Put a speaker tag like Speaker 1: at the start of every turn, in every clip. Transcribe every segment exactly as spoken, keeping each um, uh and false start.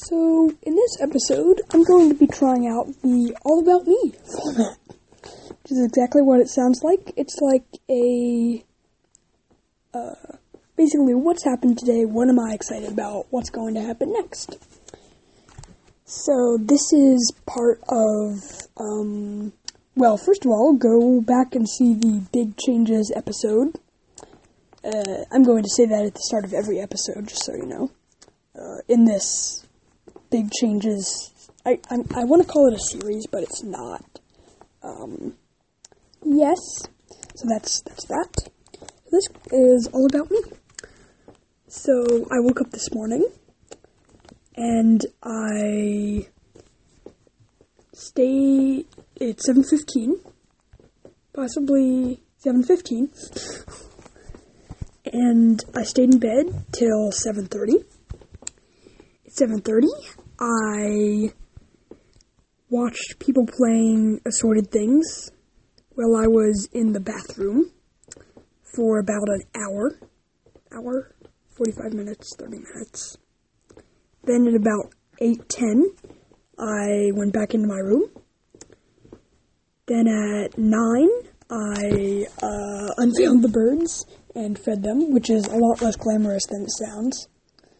Speaker 1: So, in this episode, I'm going to be trying out the All About Me format, which is exactly what it sounds like. It's like a, uh, basically what's happened today, what am I excited about, what's going to happen next. So, this is part of, um, well, first of all, go back and see the Big Changes episode. Uh, I'm going to say that at the start of every episode, just so you know. Uh, in this Big Changes, I I, I want to call it a series, but it's not. Um, yes, so that's that's that. This is all about me. So I woke up this morning, and I stay. It's seven fifteen, possibly seven fifteen, and I stayed in bed till seven thirty. seven thirty, I watched people playing assorted things while I was in the bathroom for about an hour. Hour? forty-five minutes, thirty minutes. Then at about eight ten, I went back into my room. Then at nine, I uh, unveiled the birds and fed them, which is a lot less glamorous than it sounds.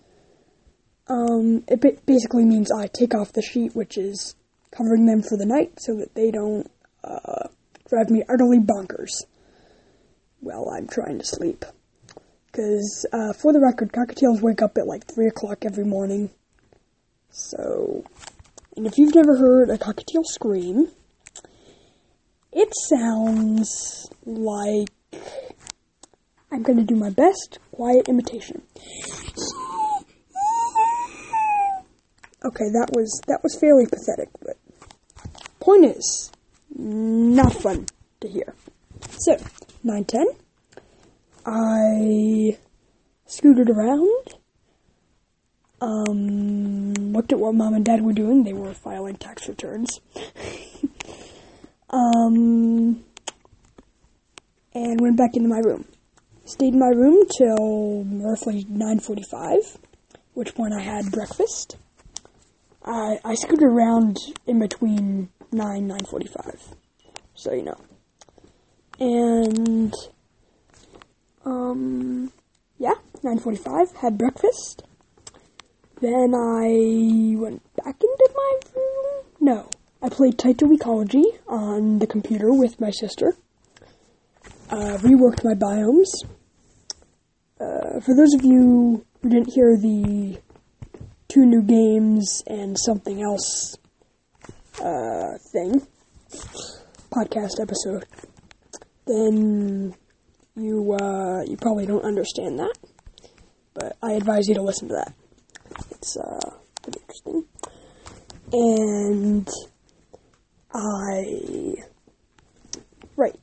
Speaker 1: Um, it basically means I take off the sheet, which is covering them for the night, so that they don't, uh, drive me utterly bonkers while I'm trying to sleep. Because, uh, for the record, cockatiels wake up at like three o'clock every morning. So, and if you've never heard a cockatiel scream, it sounds like, I'm gonna do my best quiet imitation. Okay, that was that was fairly pathetic, but point is, not fun to hear. So, nine ten, I scooted around, um, looked at what Mom and Dad were doing. They were filing tax returns. um, and went back into my room. Stayed in my room till roughly nine forty-five, at which point I had breakfast. I, I scooted around in between nine, nine forty-five, so you know. And, um, yeah, nine forty-five, had breakfast. Then I went back into my room. No, I played Taito Ecology on the computer with my sister. Uh, reworked my biomes. Uh, for those of you who didn't hear the two new games and something else, uh, thing, podcast episode, then you, uh, you probably don't understand that, but I advise you to listen to that. It's, uh, pretty interesting. And I, right.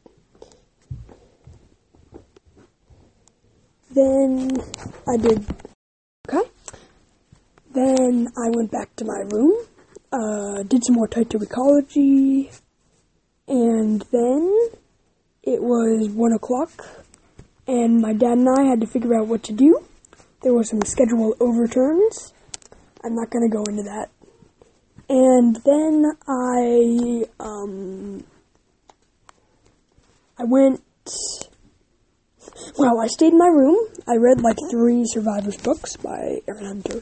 Speaker 1: Then I did, okay. Then I went back to my room, uh, did some more Taito Ecology, and then it was one o'clock, and my dad and I had to figure out what to do. There were some schedule overturns. I'm not going to go into that. And then I, um, I went, well, I stayed in my room. I read like three Survivors books by Aaron Hunter.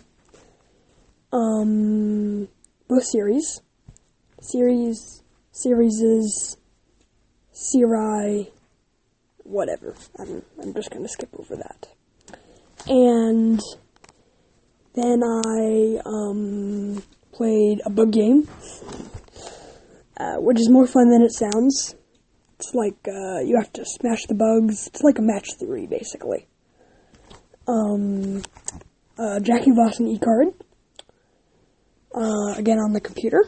Speaker 1: Um, both series, series, serieses, seri, whatever. I'm, I'm just gonna skip over that. And then I, um, played a bug game, uh, which is more fun than it sounds. It's like, uh, you have to smash the bugs. It's like a match three, basically. Um, uh, Jackie Voss and E-Card. Uh, again on the computer.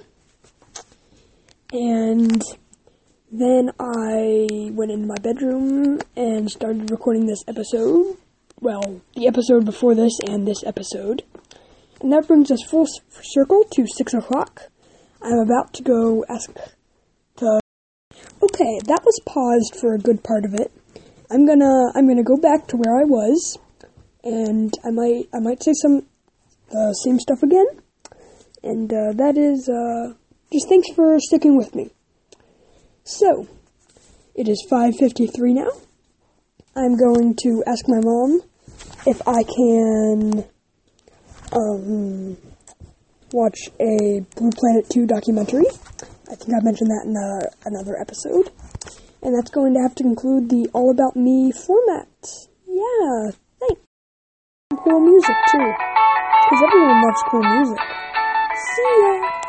Speaker 1: And then I went into my bedroom and started recording this episode. Well, the episode before this and this episode. And that brings us full circle to six o'clock. I'm about to go ask to... Okay, that was paused for a good part of it. I'm gonna, I'm gonna go back to where I was, and I might, I might say some, the same stuff again. And uh, that is, uh, just thanks for sticking with me. So, it is five fifty-three now. I'm going to ask my mom if I can um, watch a Blue Planet two documentary. I think I mentioned that in uh, another episode. And that's going to have to conclude the All About Me format. Yeah, thanks. Cool music, too. Because everyone loves cool music. See ya!